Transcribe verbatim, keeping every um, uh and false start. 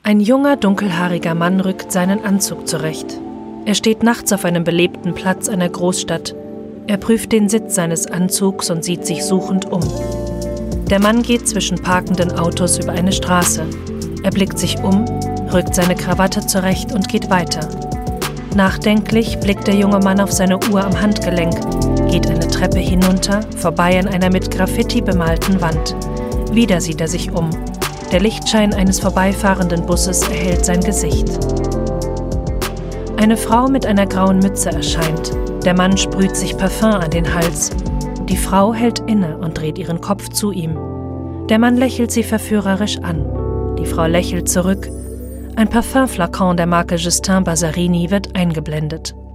Ein junger, dunkelhaariger Mann rückt seinen Anzug zurecht. Er steht nachts auf einem belebten Platz einer Großstadt. Er prüft den Sitz seines Anzugs und sieht sich suchend um. Der Mann geht zwischen parkenden Autos über eine Straße. Er blickt sich um, rückt seine Krawatte zurecht und geht weiter. Nachdenklich blickt der junge Mann auf seine Uhr am Handgelenk, geht eine Treppe hinunter, vorbei an einer mit Graffiti bemalten Wand. Wieder sieht er sich um. Der Lichtschein eines vorbeifahrenden Busses erhellt sein Gesicht. Eine Frau mit einer grauen Mütze erscheint. Der Mann sprüht sich Parfum an den Hals. Die Frau hält inne und dreht ihren Kopf zu ihm. Der Mann lächelt sie verführerisch an. Die Frau lächelt zurück. Ein Parfumflakon der Marke Justin Bazzarini wird eingeblendet.